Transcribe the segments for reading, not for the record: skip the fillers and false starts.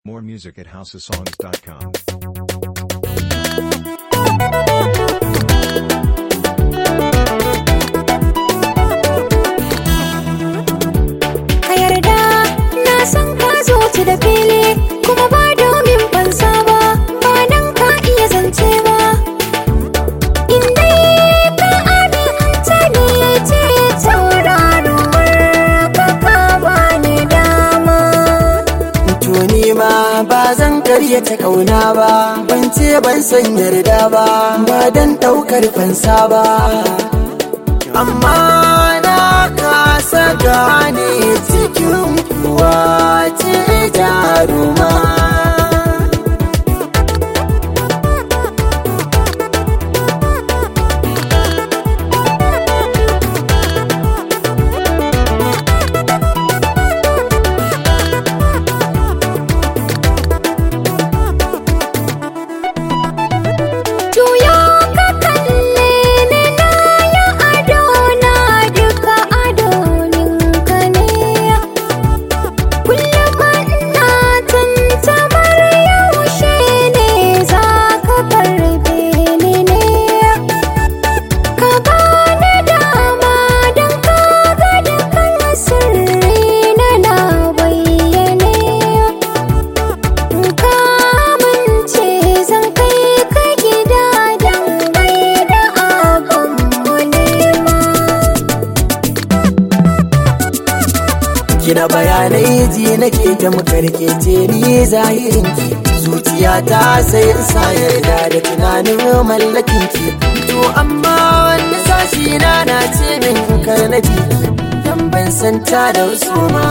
More music at housesongs.com. Ka yarda na san ka zo ci da fili kuma ba domin fansa ba, ba nan ka iya zance ba. In dai ka aminta ni ce tauraruwar ka ba ni dama. To ni ma ba zan karyata kauna ba, ban ce ban san yarda ba, ba dan daukar fansa ba. Amma na kasa gane cikin kuwa ce jaruma. Kina bayanai ji nake ta makarkece ni zahirinki, zuciyata sai in sa yarda da tunanin mallakinki. To amma wani sashi na ce min kar na ji, dan ban santa da wasu ma.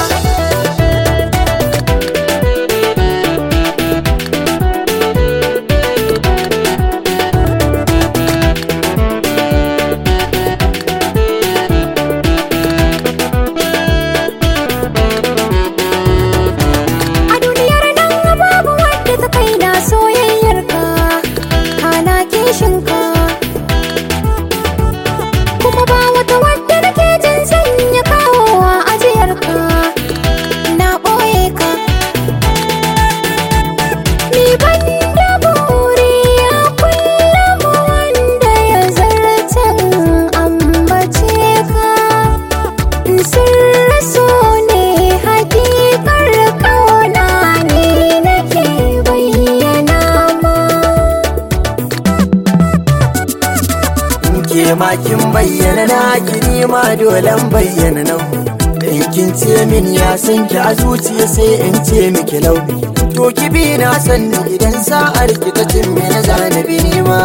Makin bayyana na kini ma dolen bayyana nau. Kin ce min ya san ki a zuciya sai in ce miki lau. To ki bi na san idan sa'ar ki ta cin me na zanabi ni ma.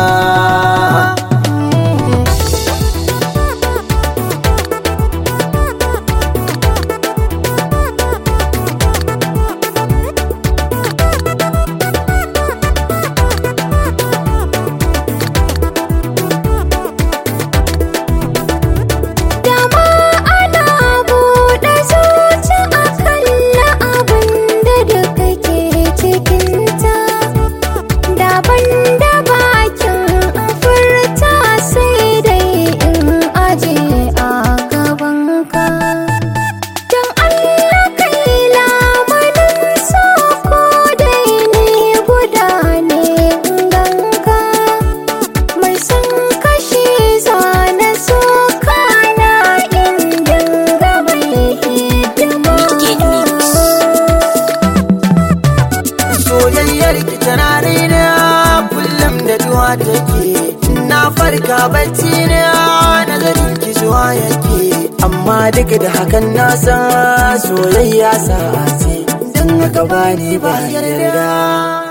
Tana raina kullum da duwa take, na farka bacci na nazarin ki zuwa yake. Amma duk da hakan na san soyayya sa'a ce, don haka bani ba yarda.